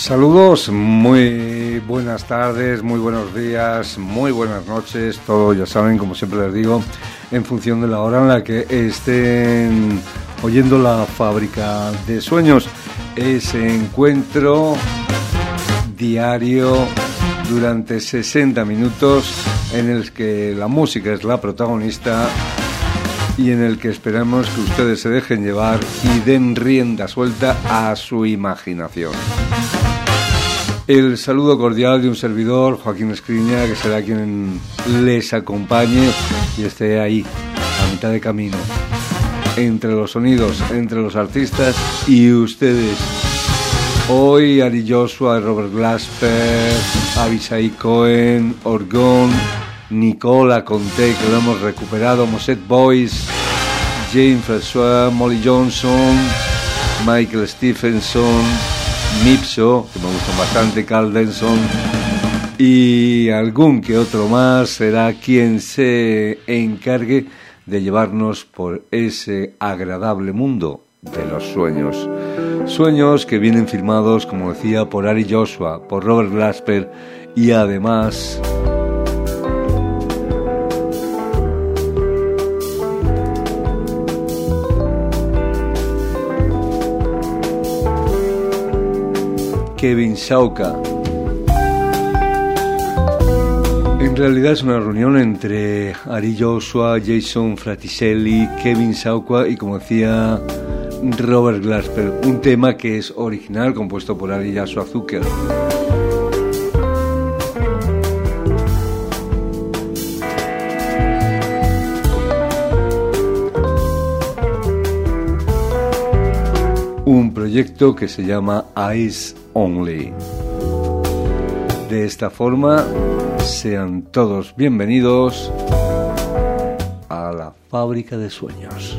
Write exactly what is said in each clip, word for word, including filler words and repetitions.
Saludos, muy buenas tardes, muy buenos días, muy buenas noches, todo ya saben, como siempre les digo, en función de la hora en la que estén oyendo La Fábrica de Sueños, ese encuentro diario durante sesenta minutos en el que la música es la protagonista y en el que esperamos que ustedes se dejen llevar y den rienda suelta a su imaginación. El saludo cordial de un servidor, Joaquín Escriña, que será quien les acompañe y esté ahí, a mitad de camino, entre los sonidos, entre los artistas y ustedes. Hoy Ari Joshua, Robert Glasper, Abishai Cohen, Orgón, Nicola Conte, que lo hemos recuperado, Mosset Boys, Jane François, Molly Johnson, Michael Stephenson, Mipso, que me gustan bastante, Carl Denson y algún que otro más será quien se encargue de llevarnos por ese agradable mundo de los sueños. Sueños que vienen firmados, como decía, por Ari Joshua, por Robert Glasper y además Kevin Shawka. En realidad es una reunión entre Ari Joshua, Jason Fraticelli, Kevin Shawka y, como decía, Robert Glasper. Un tema que es original, compuesto por Ari Joshua Zucker. Un proyecto que se llama Eyes Only. De esta forma, sean todos bienvenidos a La Fábrica de Sueños.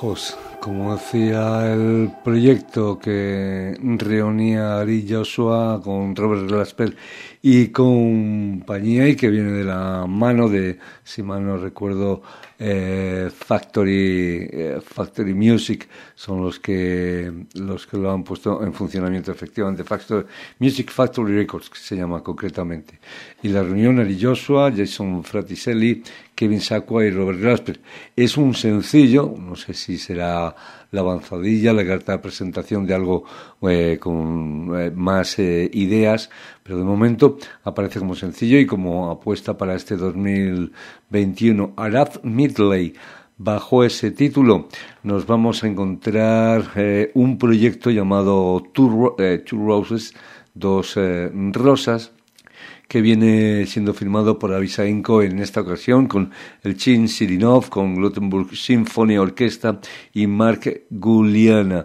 lejos, como decía el proyecto que reunía a Ari Joshua con Robert Glasper y compañía, y que viene de la mano de, si mal no recuerdo, eh, Factory eh, Factory Music, son los que los que lo han puesto en funcionamiento, efectivamente. Factory Music Factory Records, que se llama concretamente. Y la reunión, Ari Joshua, Jason Fraticelli, Kevin Sacua y Robert Glasper. Es un sencillo, no sé si será la avanzadilla, la carta de presentación de algo eh, con eh, más eh, ideas, pero de momento aparece como sencillo y como apuesta para este dos mil veintiuno. Araf Midley. Bajo ese título nos vamos a encontrar eh, un proyecto llamado Two, eh, Two Roses, dos eh, rosas, que viene siendo firmado por Avisainko en esta ocasión, con el Chin Sirinov, con Gothenburg Symphony Orchestra y Mark Guliana.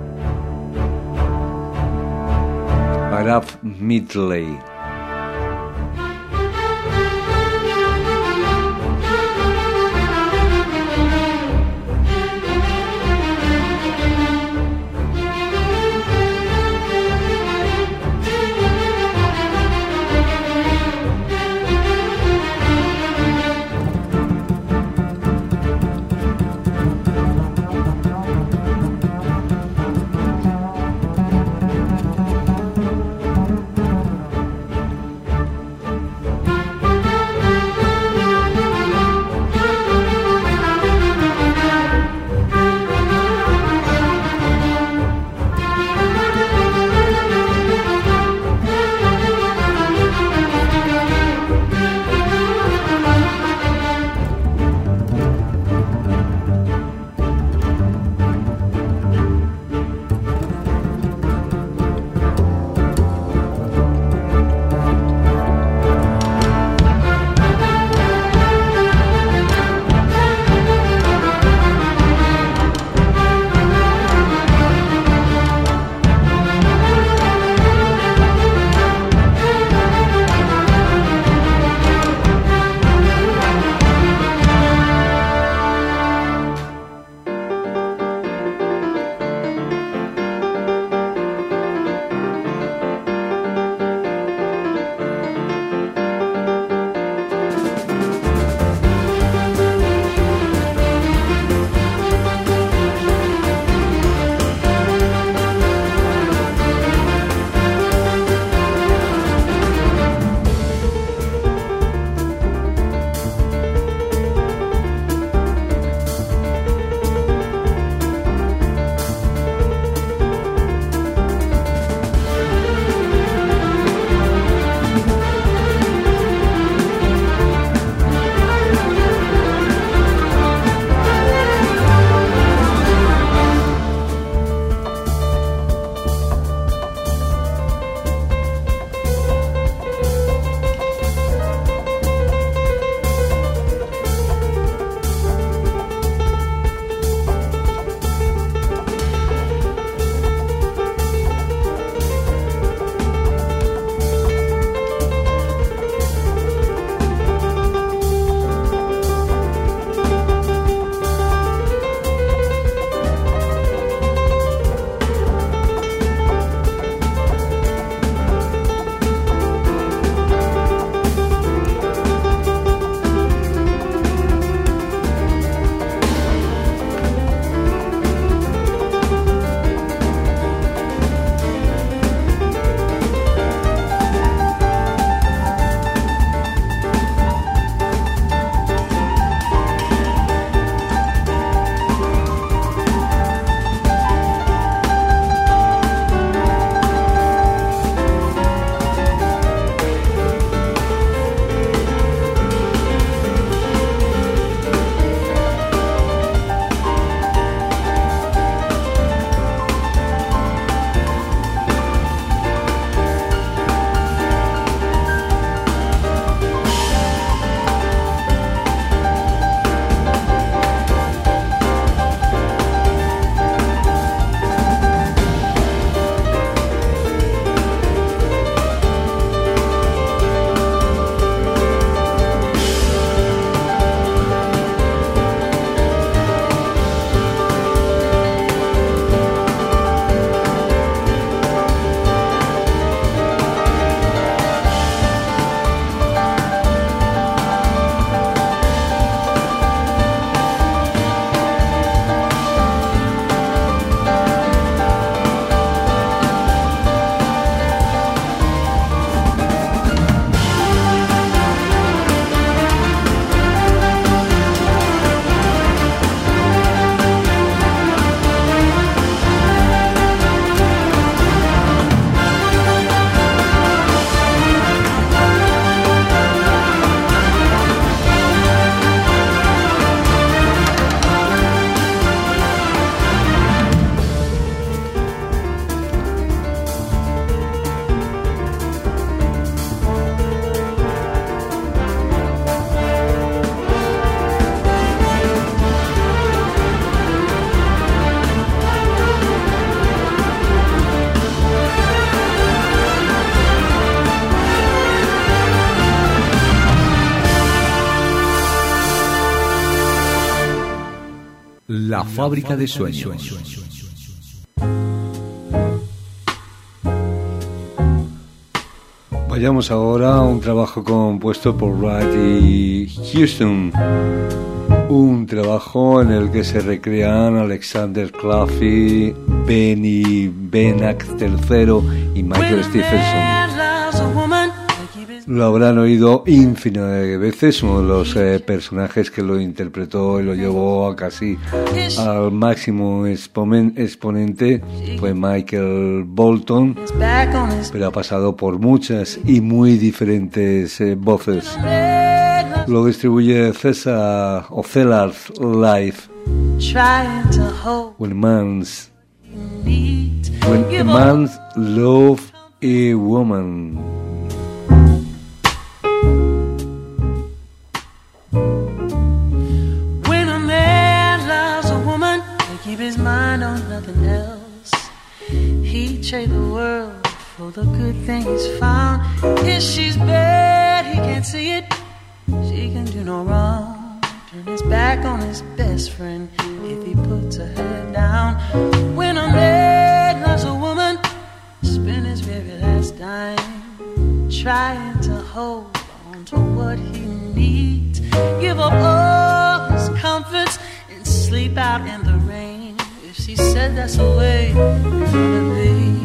Araf Midley. La fábrica de sueños. Vayamos ahora a un trabajo compuesto por Wright y Houston. Un trabajo en el que se recrean Alexander Claffey, Benny Benack tercero y Michael Stephenson. Lo habrán oído infinidad de veces. Uno de los eh, personajes que lo interpretó y lo llevó a casi al máximo exponen- exponente fue Michael Bolton, pero ha pasado por muchas y muy diferentes eh, voces. Lo distribuye César o Cellar Life. When a man's when a man's love a woman. Keep his mind on nothing else. He'd trade the world for the good thing he's found. If she's bad, he can't see it. She can do no wrong. Turn his back on his best friend if he puts her head down. When a man loves a woman, spend his very last dime trying to hold on to what he needs. Give up all his comforts and sleep out in the rain. She said that's the way it's gonna be.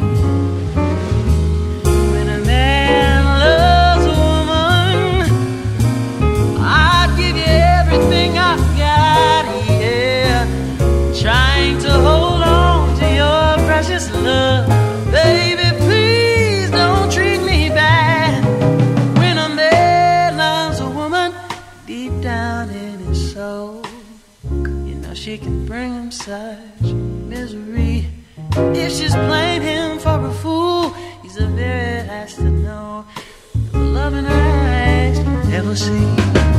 When a man loves a woman, I'd give you everything I've got, yeah. Trying to hold on to your precious love. Baby, please don't treat me bad. When a man loves a woman, deep down in his soul, you know she can bring him such misery. If she's playing him for a fool, he's the very last to know. The love in her eyes never see.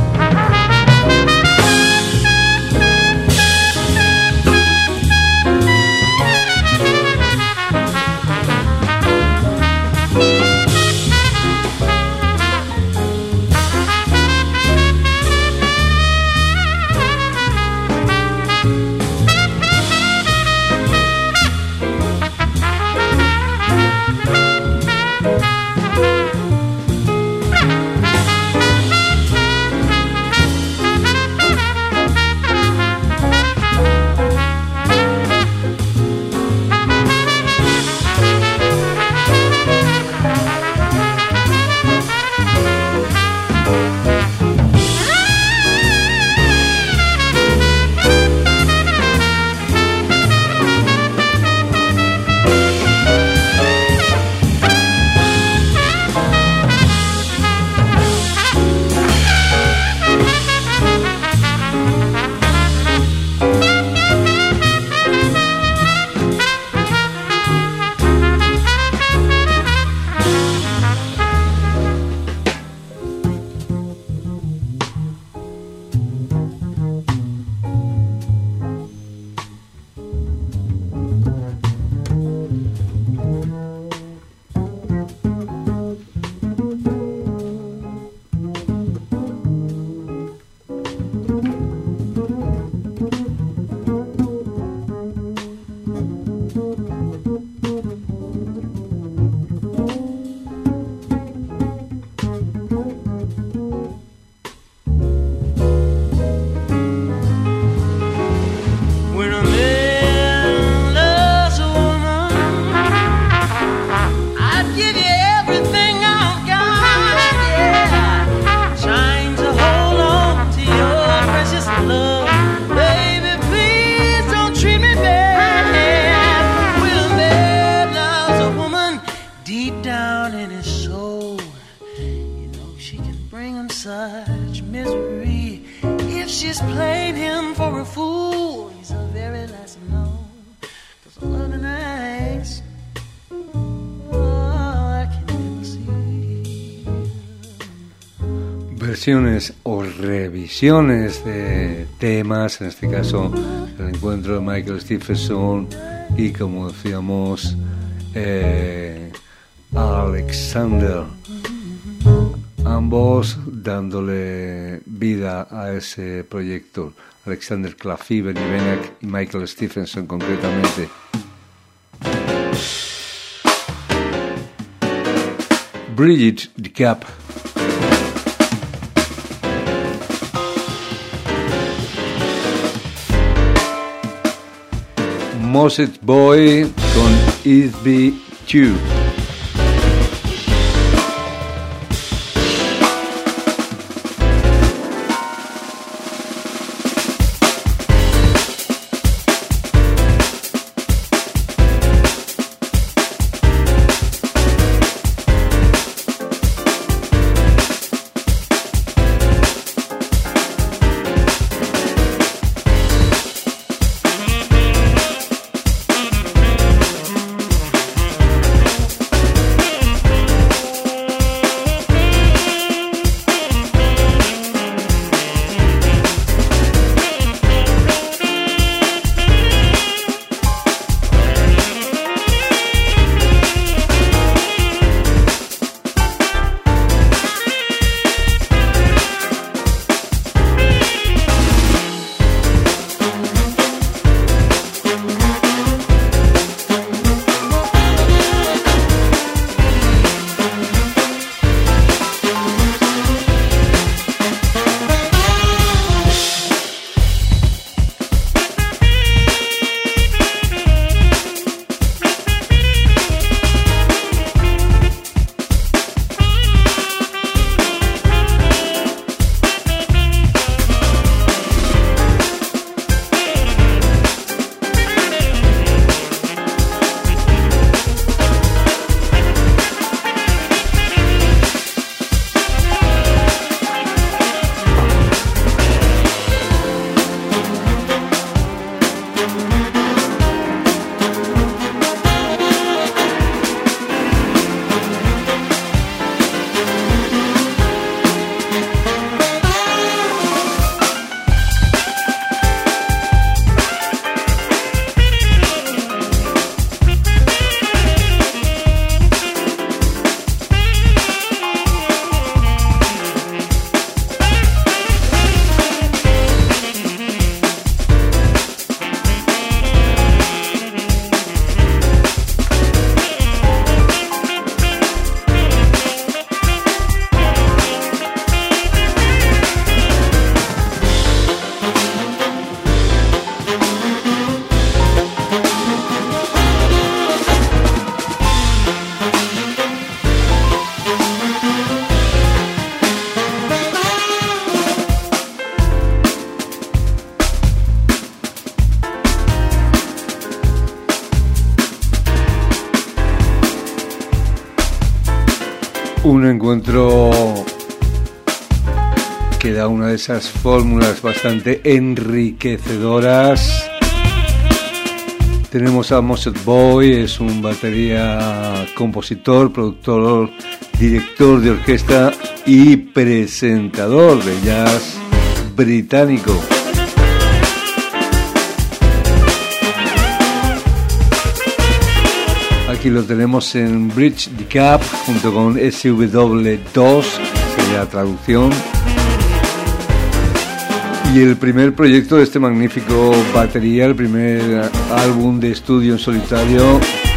Versiones o revisiones de temas, en este caso el encuentro de Michael Stephenson y, como decíamos, eh, Alexander ambos dándole vida a ese proyecto. Alexander Claffey, Benny Benack y Michael Stephenson concretamente. Bridget DeCap. Moses Boy con It Be two. Un encuentro que da una de esas fórmulas bastante enriquecedoras. Tenemos a Moses Boy, es un batería, compositor, productor, director de orquesta y presentador de jazz británico. Aquí lo tenemos en Bridge DeCap junto con S W dos, sería la traducción. Y el primer proyecto de este magnífico batería, el primer álbum de estudio en solitario,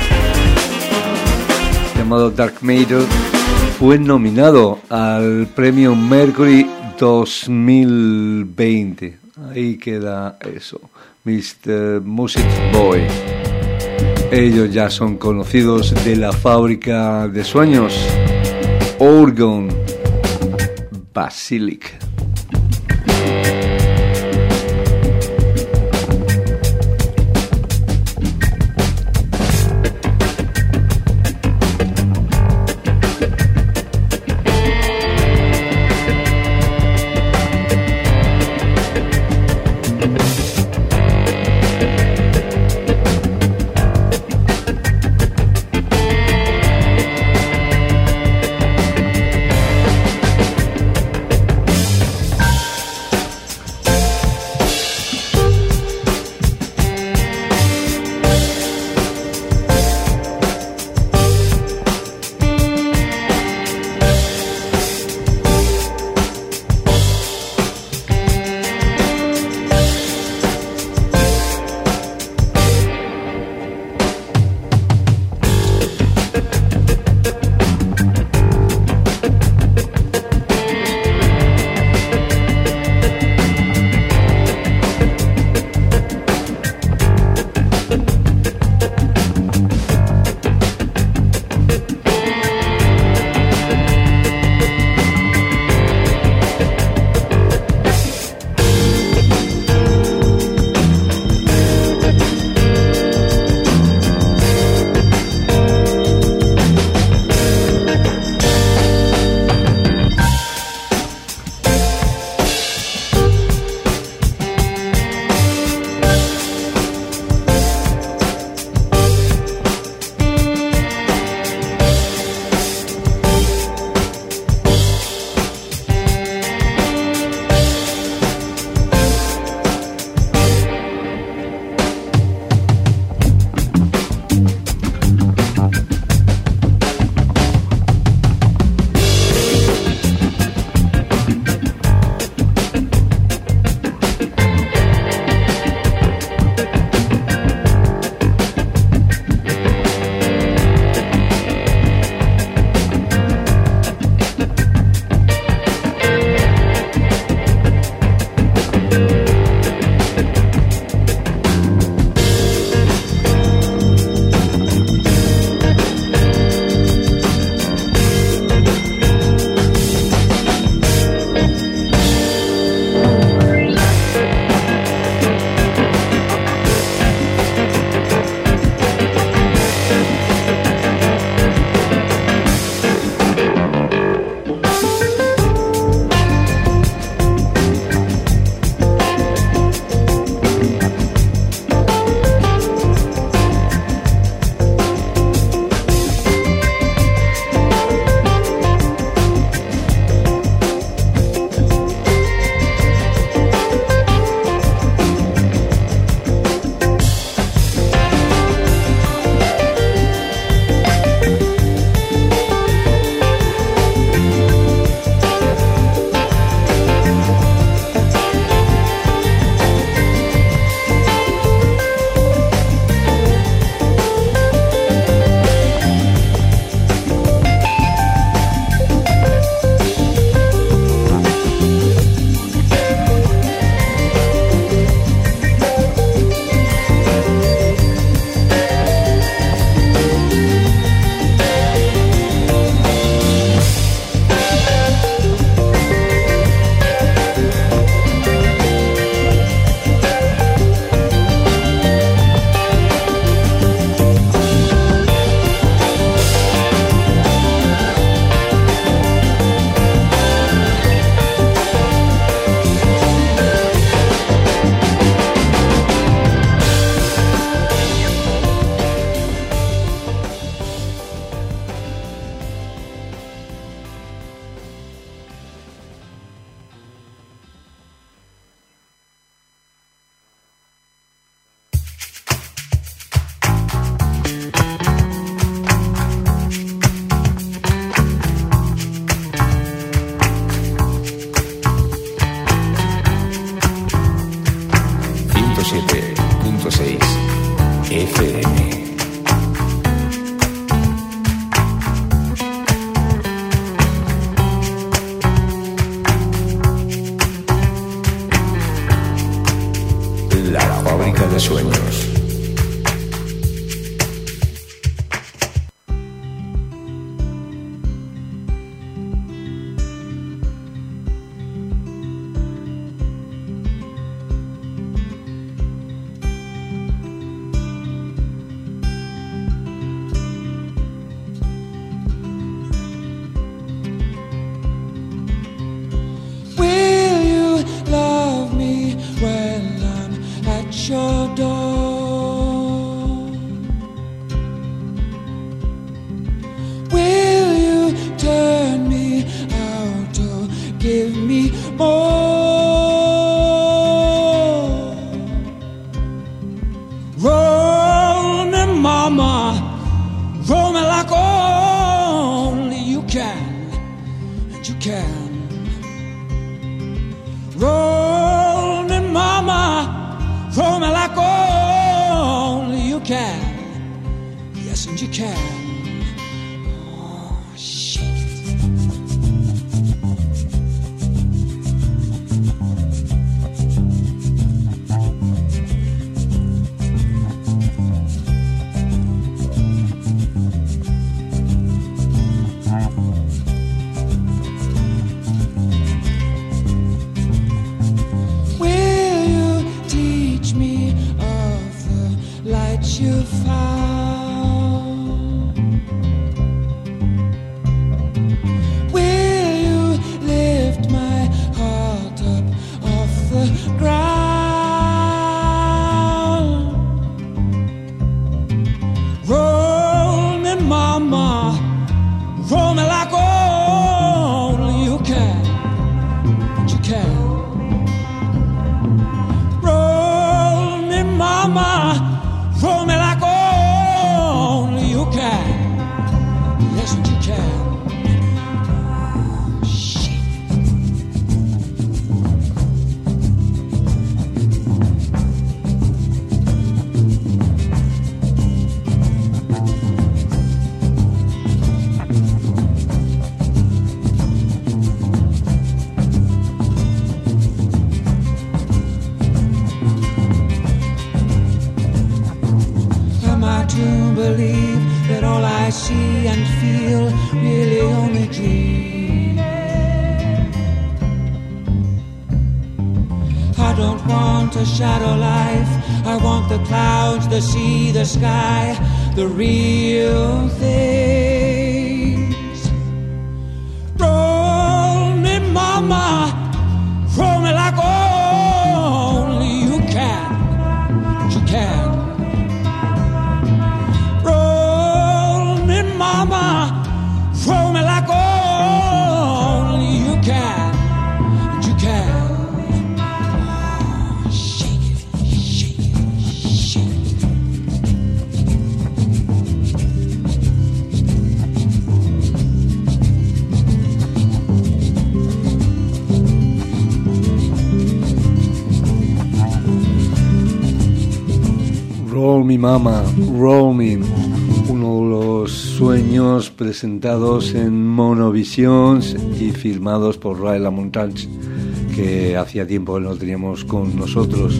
llamado Dark Matter, fue nominado al premio Mercury dos mil veinte. Ahí queda eso, mister Moses Boy. Ellos ya son conocidos de la fábrica de sueños, Organ Basilic. can. Roll me, mama, roll me like only you can. Yes, and you can. Oh, shit. You found. Will you lift my heart up off the ground? Roll me, mama, roll me like only you can. You can. Roll me, mama, roll me like only you can. Yes, you can. Oh, shit. To believe that all I see and feel really only dream. I don't want a shadow life. I want the clouds, the sea, the sky, the real things. Roll me, mama, roll me like only you can. You can. Mama, roll me like only you can. You can. Oh, shake it, shake it, shake it. Roll me, mama, roll me. Uno de los sueños presentados en Monovisions y firmados por Ray LaMontagne, que hacía tiempo que no teníamos con nosotros.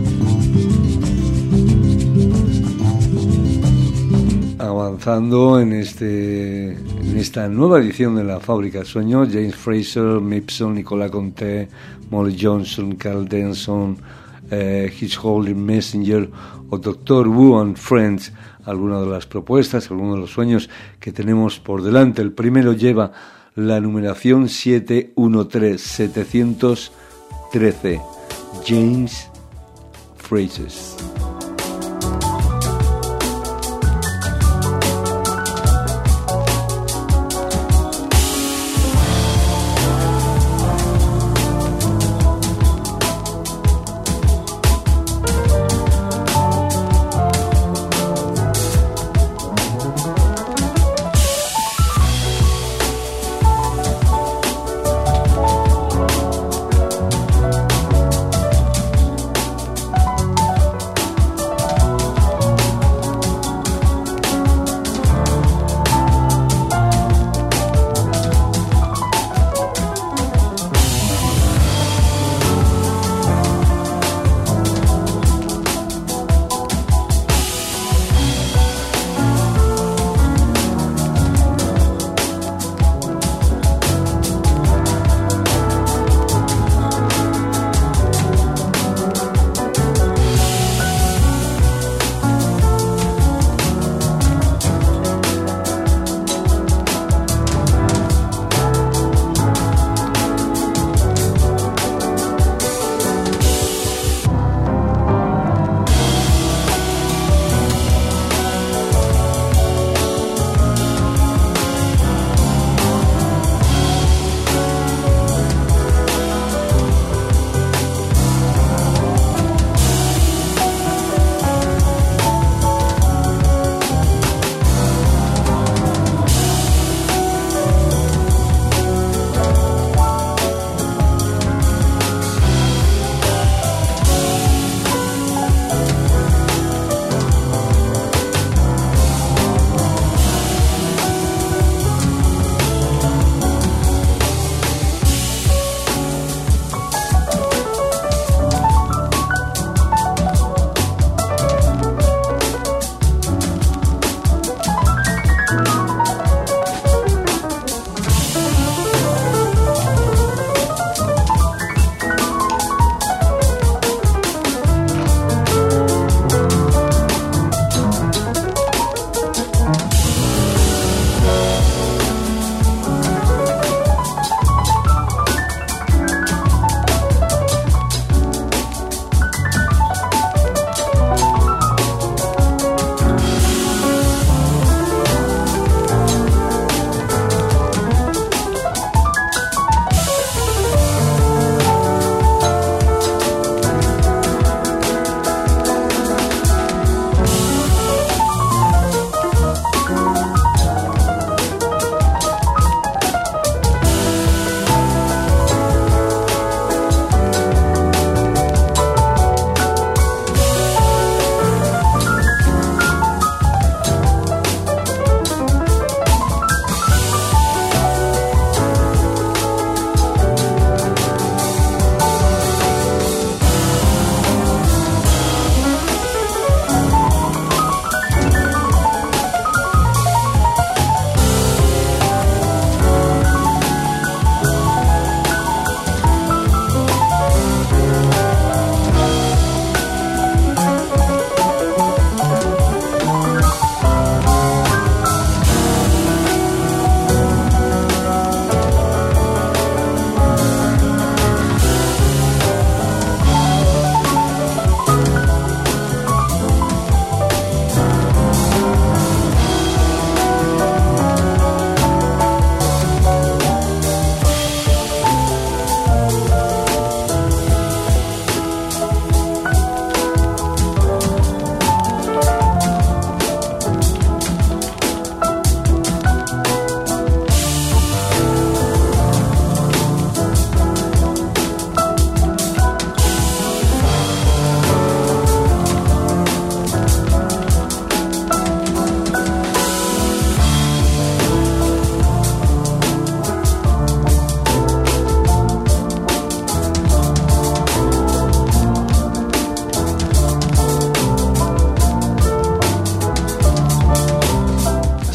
Avanzando en, este, en esta nueva edición de la Fábrica del Sueño, James Fraser, Mipson, Nicolas Conté, Molly Johnson, Carl Denson, eh, His Holy Messenger o Doctor Wu and Friends, algunas de las propuestas, algunos de los sueños que tenemos por delante. El primero lleva la numeración siete uno tres setecientos trece, James Fraser.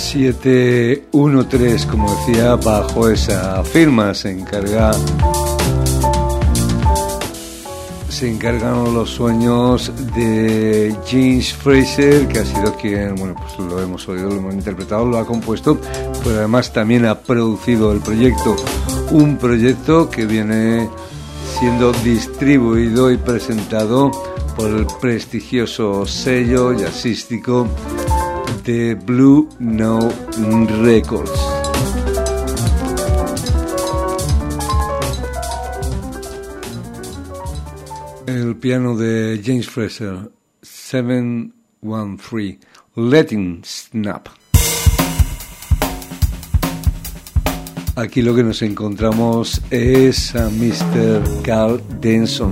siete uno tres, como decía, bajo esa firma se encarga se encargan los sueños de James Fraser, que ha sido quien, bueno, pues lo hemos oído, lo hemos interpretado, lo ha compuesto, pero además también ha producido el proyecto, un proyecto que viene siendo distribuido y presentado por el prestigioso sello jazzístico de Blue Note Records. El piano de James Fraser, siete uno tres, Letting Snap. Aquí lo que nos encontramos es a mister Carl Denson.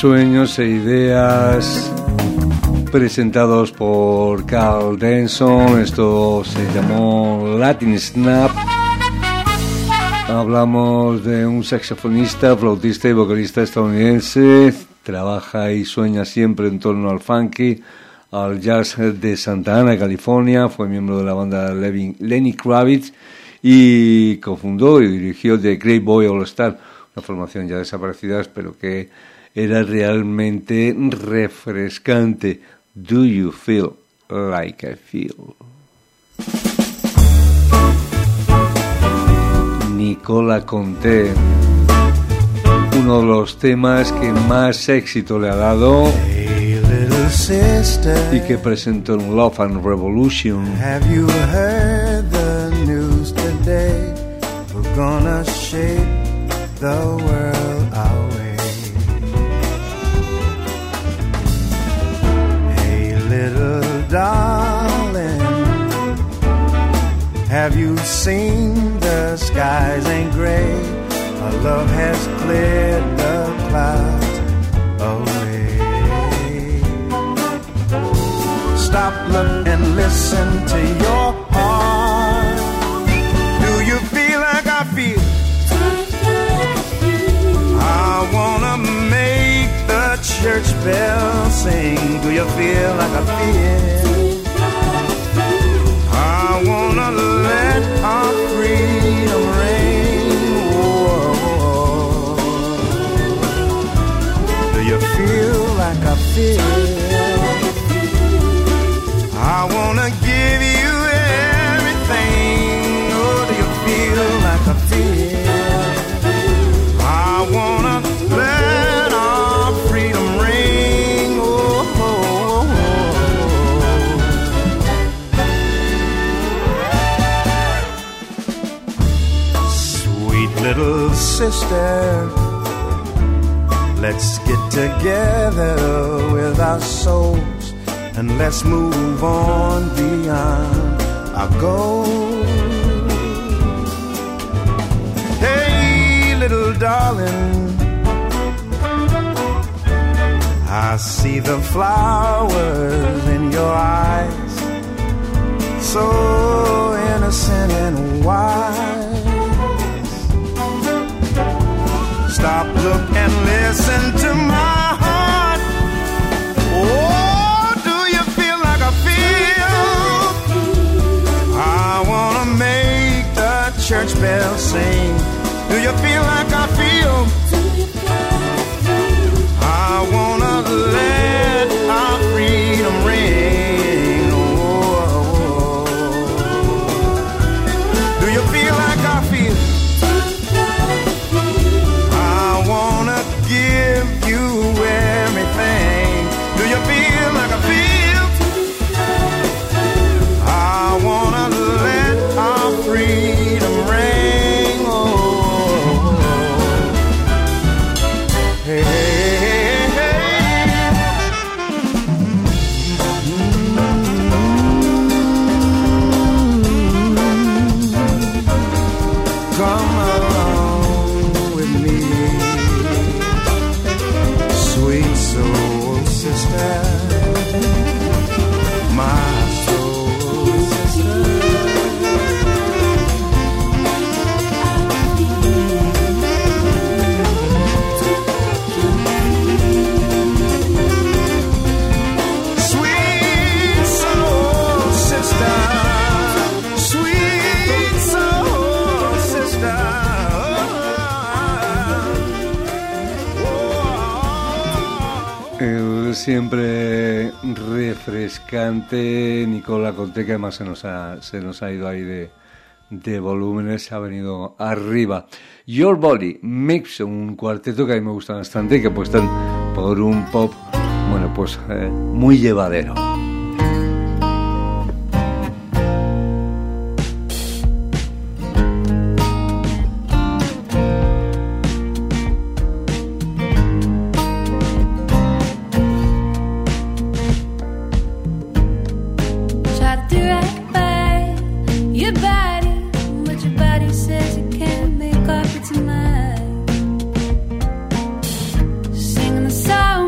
sueños e ideas presentados por Carl Denson. Esto se llamó Latin Snap. Hablamos de un saxofonista, flautista y vocalista estadounidense. Trabaja y sueña siempre en torno al funky, al jazz de Santa Ana, California. Fue miembro de la banda Lenny Kravitz y cofundó y dirigió The Great Boy All Star, una formación ya desaparecida, pero que era realmente refrescante. Do you feel like I feel? Nicola Conte, uno de los temas que más éxito le ha dado y que presentó en Love and Revolution. Have you heard the news today? We're gonna shake the world our way. Hey little darling, have you seen the skies ain't gray? Our love has cleared the clouds away. Stop, look, and listen to your heart. Do you feel like I feel? I wanna make the church bells sing. Do you feel like I feel? I wanna let our freedom ring. Whoa. Do you feel like I feel? I wanna give you everything. Oh, do you feel like I feel? I wanna let our freedom ring. Oh, oh, oh. Sweet little sister, let's get together with our souls and let's move on beyond our goals. Hey, little darling, I see the flowers in your eyes, so innocent and wise. Stop, look, and listen to my heart. Oh, church bells sing. Do you feel like I feel? I wanna let our freedom ring. Oh, do you feel like I feel? I wanna give you everything. Do you feel like I feel? I wanna let our freedom ring. Oh, hey, hey, hey. Come along with me, sweet soul sister, my soul sister. Siempre refrescante Nicola Conte, que además se nos ha, se nos ha ido ahí de, de volúmenes, se ha venido arriba. Your Body Mix, un cuarteto que a mí me gusta bastante y que apuestan por un pop, bueno, pues eh, muy llevadero. Singing the song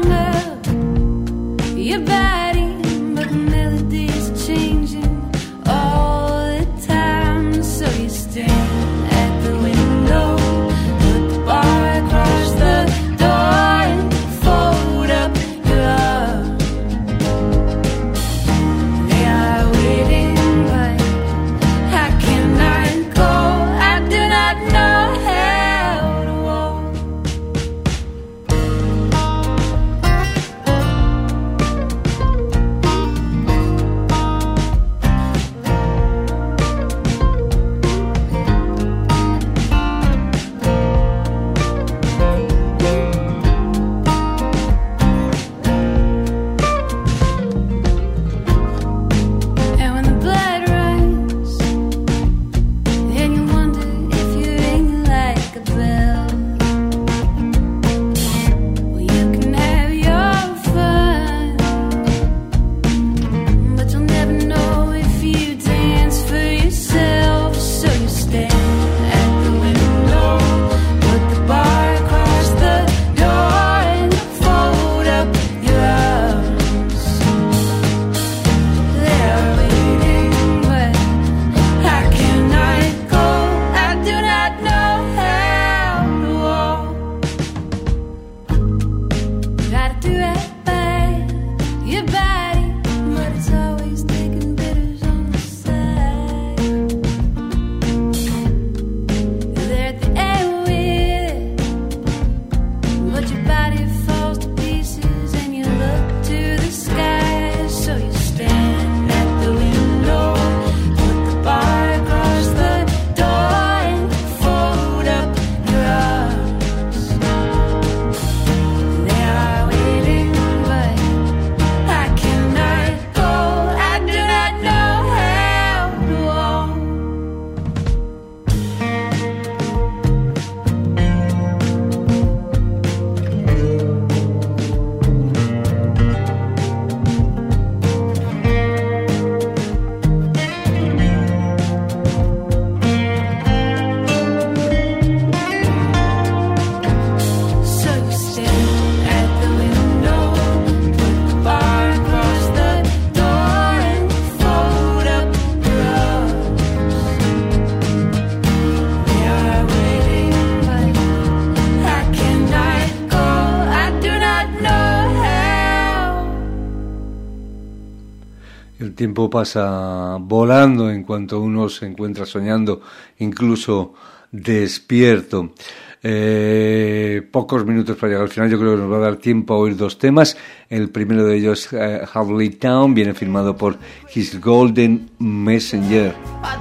El tiempo pasa volando en cuanto uno se encuentra soñando, incluso despierto. Eh, pocos minutos para llegar al final. Yo creo que nos va a dar tiempo a oír dos temas. El primero de ellos, uh, Havli Town, viene firmado por His Golden Messenger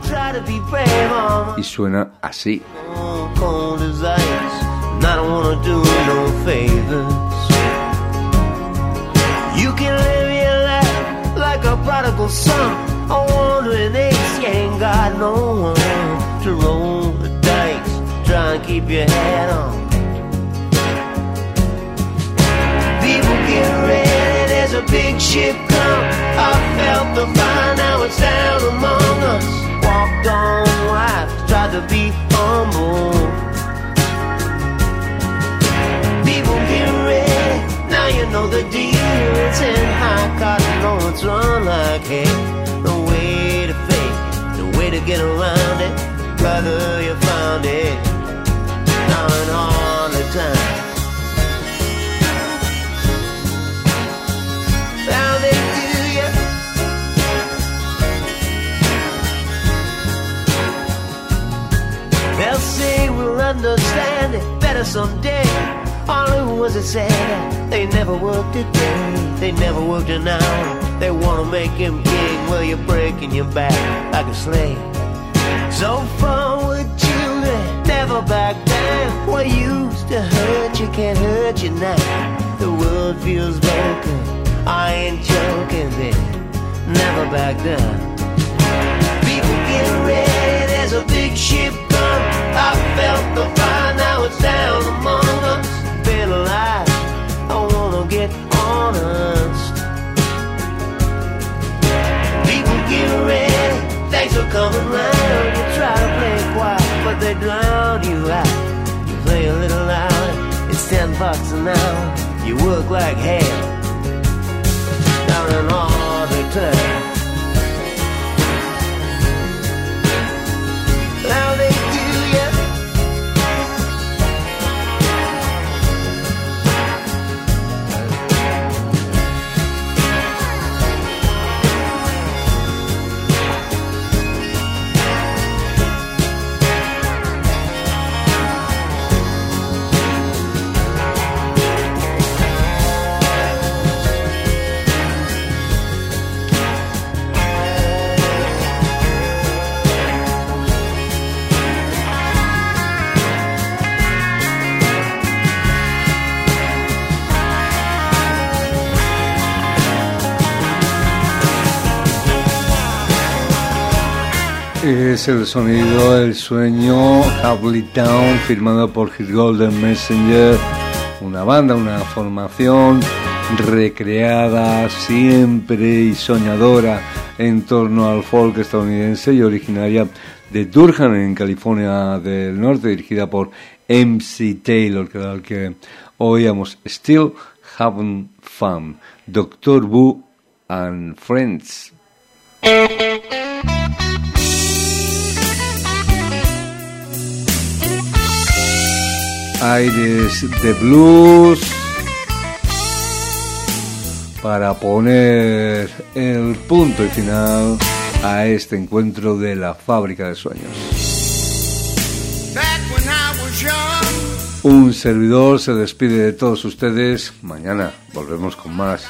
y suena así. You can live your life like a prodigal son, a wandering ace. You ain't got no one to roll the dice, try and keep your head on. People get ready, there's a big ship come. I felt the fire, now it's down among us. Walked on life, tried to be humble. People get ready, now you know the deal. It's in high cotton, no it's run like hay. No way to fake, no way to get around it. Brother, you found it, now and all the time. Now they do ya. They'll say we'll understand it better someday. All who was it said they never worked a day, they never worked an hour. They wanna make him king, well you're breaking your back like a slave. So forward children, never back down. What used to hurt you can't hurt you now. The world feels broken, I ain't joking then, never back down. People get ready, there's a big ship come. I felt the fire, now it's down among us. Been alive, I wanna get honest. People get ready, thanks for coming round. You try to play quiet, but they drown you out. You play a little louder, it's ten bucks an hour. You work like hell, down in all the time. Now they do ya. Es el sonido, el sueño, Havli Town, firmado por His Golden Messenger, una banda, una formación recreada siempre y soñadora en torno al folk estadounidense y originaria de Durham, en California del Norte, dirigida por M C Taylor, que era el que oíamos. Still Having Fun, Doctor Wu and Friends. Aires de blues para poner el punto y final a este encuentro de la Fábrica de Sueños. Un servidor se despide de todos ustedes. Mañana volvemos con más.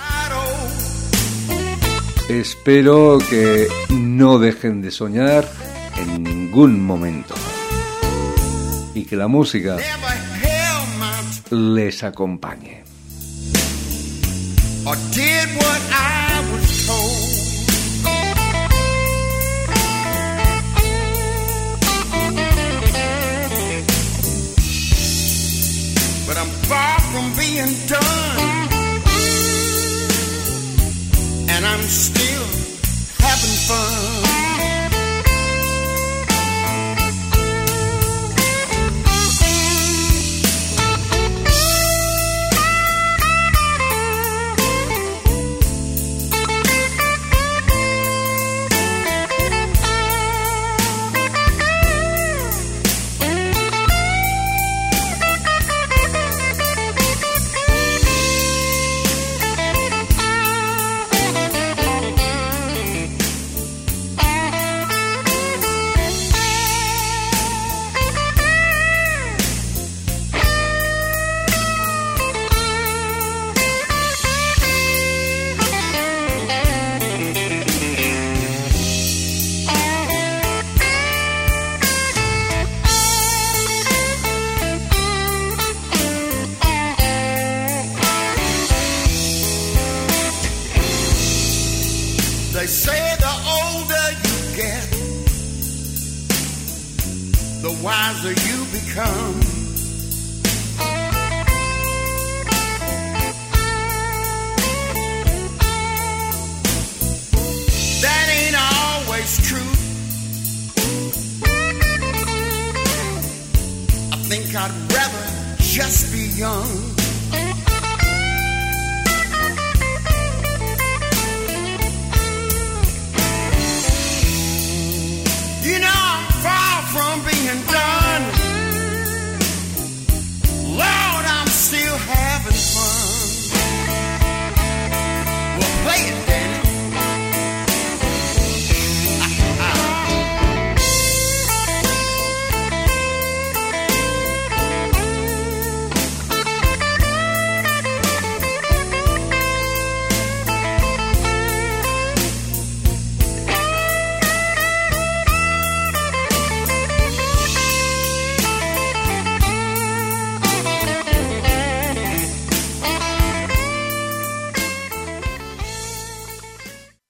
Espero que no dejen de soñar en ningún momento y que la música les acompañe. Or did what I was told. But I'm far from being done, and I'm still having fun. wiser you become. That ain't always true. I think I'd rather just be young. You know I'm far from being done.